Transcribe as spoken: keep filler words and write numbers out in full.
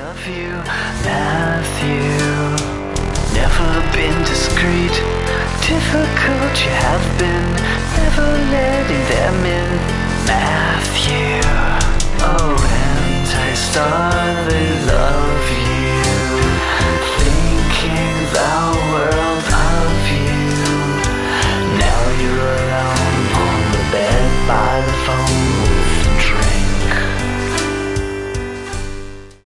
love you, Matthew. Never been discreet, difficult, you have